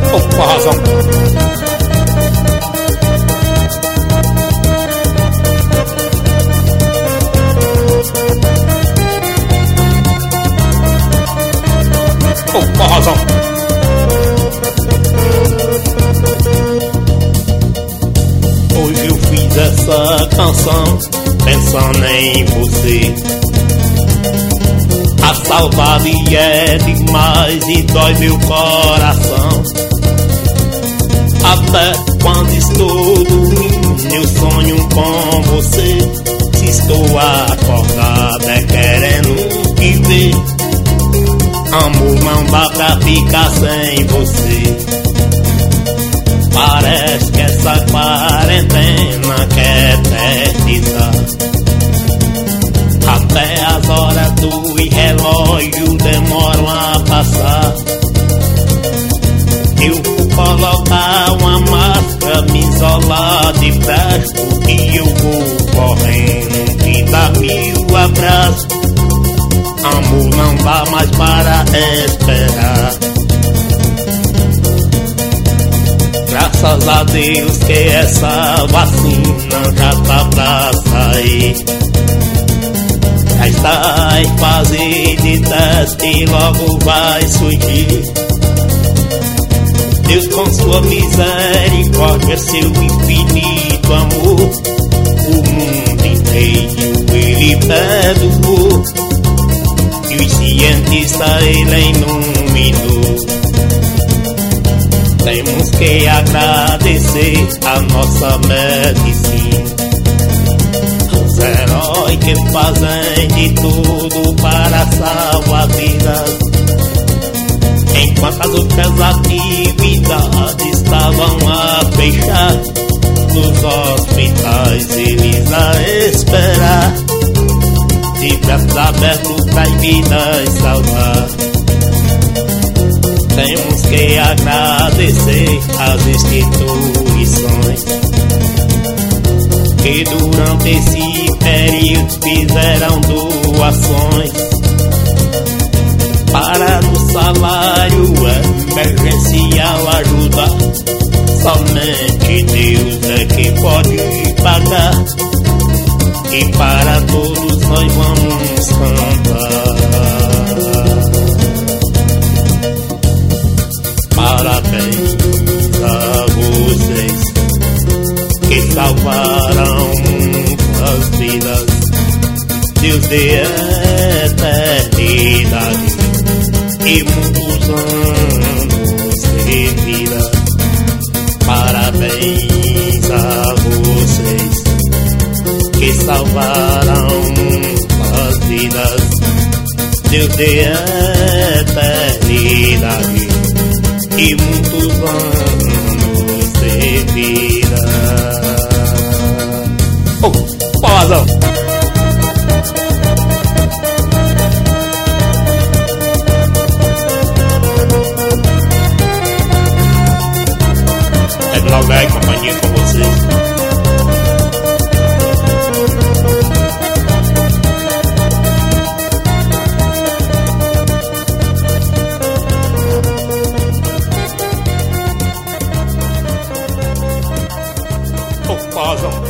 Com razão. Com razão. Hoje eu fiz essa canção pensando em você. A saudade é demais e dói meu coração. Até quando estou dormindo eu sonho com você. Se estou acordado é querendo te ver. Amor, não dá pra ficar sem você. Parece que essa quarentena quer eternizar. Até as horas do relógio demoram a passar. Eu vou colocar uma máscara, me isolar de perto, e eu vou correndo te dar mil abraços. Amor, não dá mais para esperar. Graças a Deus que essa vacina já tá pra sair. Já está em fase de teste e logo vai surgir. Deus com sua misericórdia, seu infinito amor, o mundo inteiro ele perdoou. E os cientistas ele iluminou. Temos que agradecer a nossa medicina, os heróis que fazem de tudo para salvar vidas. Enquanto as outras atividades estavam a fechar, nos hospitais eles a esperar, de braços abertos para as vidas salvar. Temos que agradecer as instituições que durante esse período fizeram doações para no salário emergencial ajudar. Somente Deus é que pode pagar, e para todos nós vamos cantar. Parabéns a vocês que salvaram muitas vidas. Deus dê eternidade e muitos anos de vida. Parabéns a vocês que salvaram muitas vidas. Deus dê eternidade e muitos anos de vida. Oh, pausão. É Glauber e companhia com vocês. Razão.